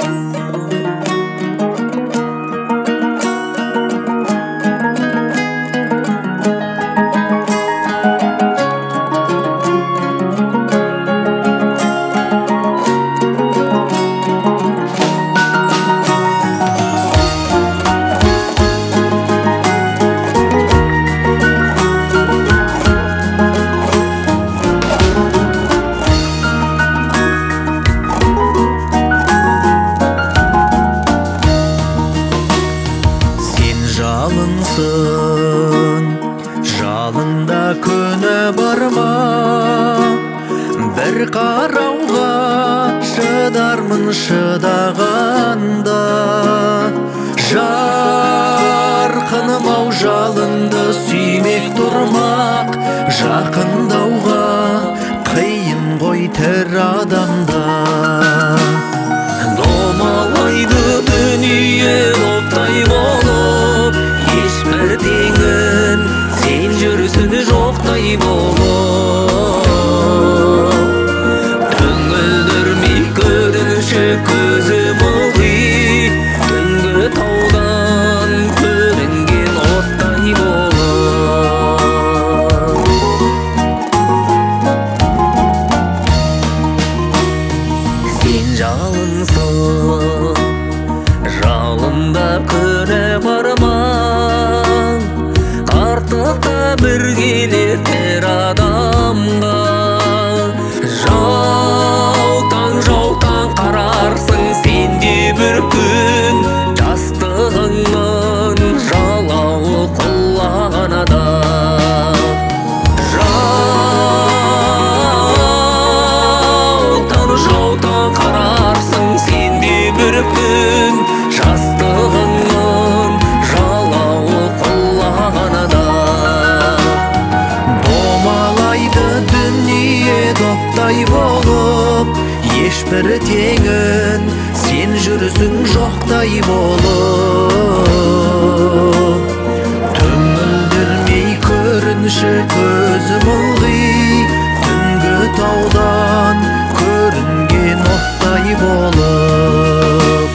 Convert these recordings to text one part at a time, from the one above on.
Жалында күні бар ма? Бір қарауға шыдармын шыдағанда. Жарқыным-ау, жалынды сүймек тұрмақ, жақындауға қиын ғой тірі адамда. Домалайды дүние доптай болып, ешбір теңін сен жүрсің жоқтай болып. Түңілдірмей көрінші көзім ылғи, түнгі таудан көрінген оттай болып. Сен жалынсың, жалында күні бар ма? Артықта бір келер адамға. Жаутаң қарарсың сен де бір күн, жастығыңның жалауы құлаған адам. Жаутаң қарарсың сен де бір күн, жастығыңның жалауы құлаған адам. Домалайды дүние доптай болып, ешбір теңін сен жүрсің жоқтай болып. Түңілдірмей көрінші көзім ылғи, түнгі таудан көрінген оттай болып.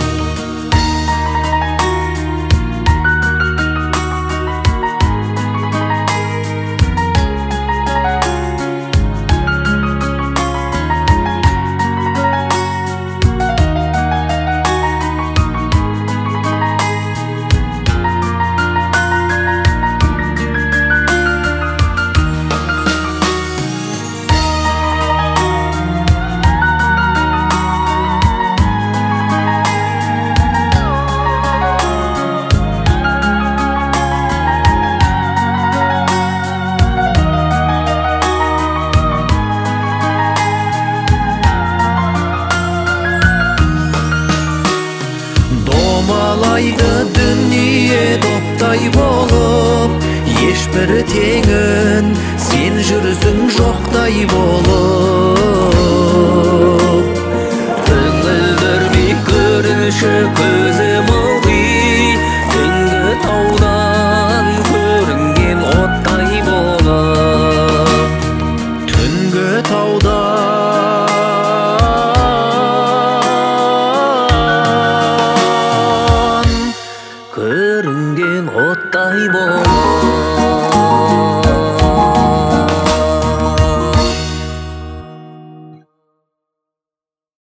Домалайды дүние доптай болып, ешбір теңін сен жүрсің жоқтай болып.